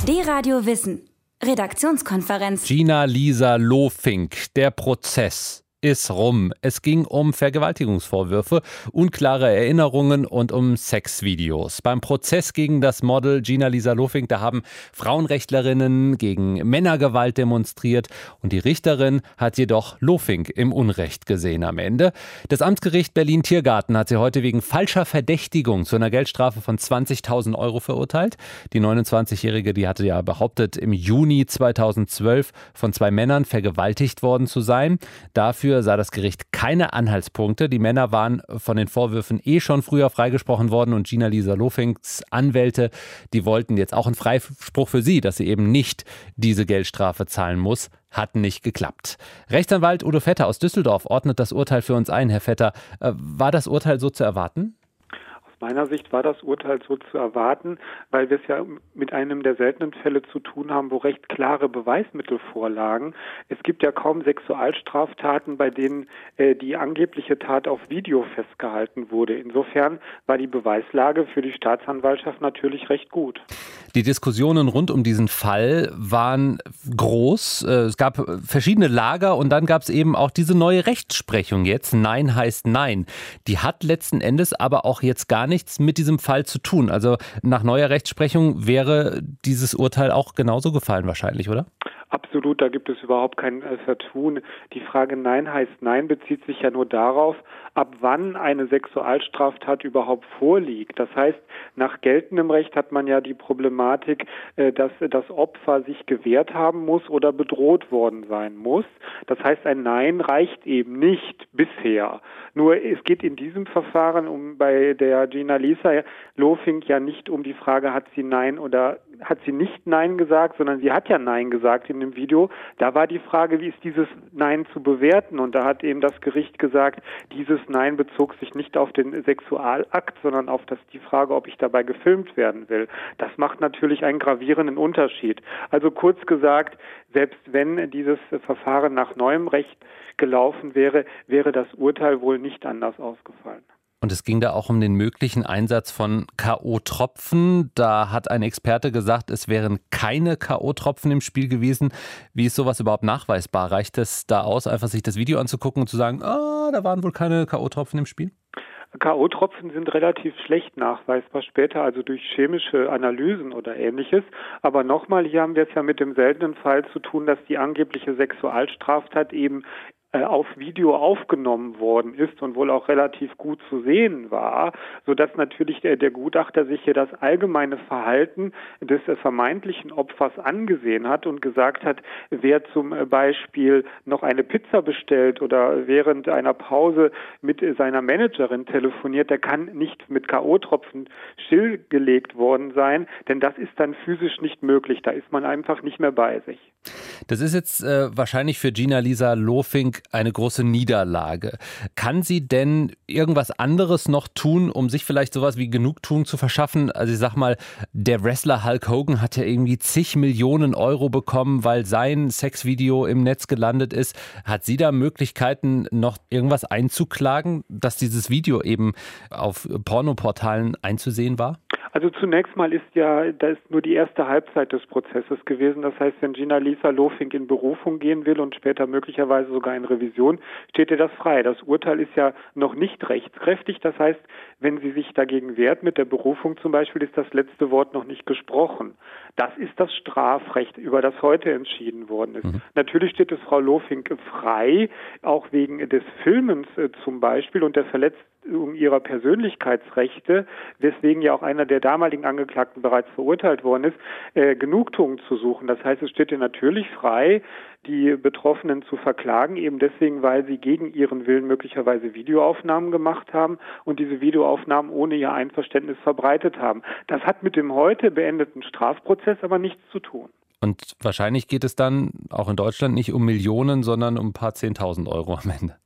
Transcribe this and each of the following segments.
D-Radio Wissen. Redaktionskonferenz. Gina-Lisa Lofink, der Prozess ist rum. Es ging um Vergewaltigungsvorwürfe, unklare Erinnerungen und um Sexvideos. Beim Prozess gegen das Model Gina-Lisa Lofink, da haben Frauenrechtlerinnen gegen Männergewalt demonstriert und die Richterin hat jedoch Lofink im Unrecht gesehen am Ende. Das Amtsgericht Berlin-Tiergarten hat sie heute wegen falscher Verdächtigung zu einer Geldstrafe von 20.000 Euro verurteilt. Die 29-Jährige, die hatte ja behauptet, im Juni 2012 von 2 Männern vergewaltigt worden zu sein. Dafür sah das Gericht keine Anhaltspunkte. Die Männer waren von den Vorwürfen schon früher freigesprochen worden und Gina-Lisa Lofinks Anwälte, die wollten jetzt auch einen Freispruch für sie, dass sie eben nicht diese Geldstrafe zahlen muss. Hat nicht geklappt. Rechtsanwalt Udo Vetter aus Düsseldorf ordnet das Urteil für uns ein. Herr Vetter, war das Urteil so zu erwarten? Aus meiner Sicht war das Urteil so zu erwarten, weil wir es ja mit einem der seltenen Fälle zu tun haben, wo recht klare Beweismittel vorlagen. Es gibt ja kaum Sexualstraftaten, bei denen die angebliche Tat auf Video festgehalten wurde. Insofern war die Beweislage für die Staatsanwaltschaft natürlich recht gut. Die Diskussionen rund um diesen Fall waren groß. Es gab verschiedene Lager und dann gab es eben auch diese neue Rechtsprechung jetzt. Nein heißt Nein. Die hat letzten Endes aber auch jetzt gar nichts mit diesem Fall zu tun. Also nach neuer Rechtsprechung wäre dieses Urteil auch genauso gefallen wahrscheinlich, oder? Absolut, da gibt es überhaupt kein Vertun. Die Frage Nein heißt Nein bezieht sich ja nur darauf, ab wann eine Sexualstraftat überhaupt vorliegt. Das heißt, nach geltendem Recht hat man ja die Problematik, dass das Opfer sich gewehrt haben muss oder bedroht worden sein muss. Das heißt, ein Nein reicht eben nicht bisher. Nur es geht in diesem Verfahren bei der Gina-Lisa Lofink ja nicht um die Frage, hat sie Nein oder hat sie nicht Nein gesagt, sondern sie hat ja Nein gesagt in dem Video. Da war die Frage, wie ist dieses Nein zu bewerten? Und da hat eben das Gericht gesagt, dieses Nein bezog sich nicht auf den Sexualakt, sondern auf die Frage, ob ich dabei gefilmt werden will. Das macht natürlich einen gravierenden Unterschied. Also kurz gesagt, selbst wenn dieses Verfahren nach neuem Recht gelaufen wäre, wäre das Urteil wohl nicht anders ausgefallen. Und es ging da auch um den möglichen Einsatz von K.O.-Tropfen. Da hat ein Experte gesagt, es wären keine K.O.-Tropfen im Spiel gewesen. Wie ist sowas überhaupt nachweisbar? Reicht es da aus, einfach sich das Video anzugucken und zu sagen, da waren wohl keine K.O.-Tropfen im Spiel? K.O.-Tropfen sind relativ schlecht nachweisbar später, also durch chemische Analysen oder Ähnliches. Aber nochmal, hier haben wir es ja mit dem seltenen Fall zu tun, dass die angebliche Sexualstraftat eben auf Video aufgenommen worden ist und wohl auch relativ gut zu sehen war, sodass natürlich der Gutachter sich hier das allgemeine Verhalten des vermeintlichen Opfers angesehen hat und gesagt hat, wer zum Beispiel noch eine Pizza bestellt oder während einer Pause mit seiner Managerin telefoniert, der kann nicht mit K.O.-Tropfen stillgelegt worden sein, denn das ist dann physisch nicht möglich. Da ist man einfach nicht mehr bei sich. Das ist jetzt wahrscheinlich für Gina-Lisa Lofink eine große Niederlage. Kann sie denn irgendwas anderes noch tun, um sich vielleicht sowas wie Genugtuung zu verschaffen? Also ich sag mal, der Wrestler Hulk Hogan hat ja irgendwie zig Millionen Euro bekommen, weil sein Sexvideo im Netz gelandet ist. Hat sie da Möglichkeiten, noch irgendwas einzuklagen, dass dieses Video eben auf Pornoportalen einzusehen war? Also zunächst mal ist nur die erste Halbzeit des Prozesses gewesen. Das heißt, wenn Gina-Lisa Lofink in Berufung gehen will und später möglicherweise sogar in Revision, steht ihr das frei. Das Urteil ist ja noch nicht rechtskräftig. Das heißt, wenn sie sich dagegen wehrt mit der Berufung zum Beispiel, ist das letzte Wort noch nicht gesprochen. Das ist das Strafrecht, über das heute entschieden worden ist. Natürlich steht es Frau Lofink frei, auch wegen des Filmens zum Beispiel und der Verletzung ihrer Persönlichkeitsrechte, weswegen ja auch einer der damaligen Angeklagten bereits verurteilt worden ist, Genugtuung zu suchen. Das heißt, es steht ihr natürlich frei, die Betroffenen zu verklagen, eben deswegen, weil sie gegen ihren Willen möglicherweise Videoaufnahmen gemacht haben und diese Videoaufnahmen ohne ihr Einverständnis verbreitet haben. Das hat mit dem heute beendeten Strafprozess aber nichts zu tun. Und wahrscheinlich geht es dann auch in Deutschland nicht um Millionen, sondern um ein paar 10.000 Euro am Ende.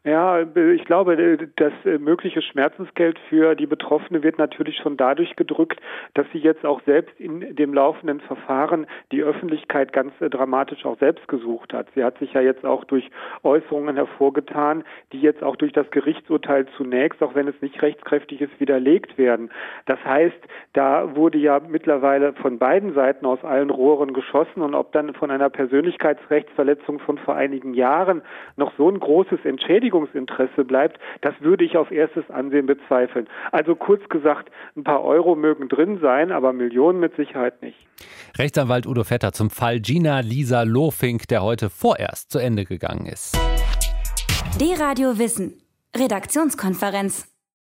Ja, ich glaube, das mögliche Schmerzensgeld für die Betroffene wird natürlich schon dadurch gedrückt, dass sie jetzt auch selbst in dem laufenden Verfahren die Öffentlichkeit ganz dramatisch auch selbst gesucht hat. Sie hat sich ja jetzt auch durch Äußerungen hervorgetan, die jetzt auch durch das Gerichtsurteil zunächst, auch wenn es nicht rechtskräftig ist, widerlegt werden. Das heißt, da wurde ja mittlerweile von beiden Seiten aus allen Rohren geschossen, und ob dann von einer Persönlichkeitsrechtsverletzung von vor einigen Jahren noch so ein großes Entschädigungsinteresse bleibt, das würde ich auf erstes Ansehen bezweifeln. Also kurz gesagt, ein paar Euro mögen drin sein, aber Millionen mit Sicherheit nicht. Rechtsanwalt Udo Vetter zum Fall Gina Lisa Lohfink, der heute vorerst zu Ende gegangen ist. D-Radio Wissen. Redaktionskonferenz.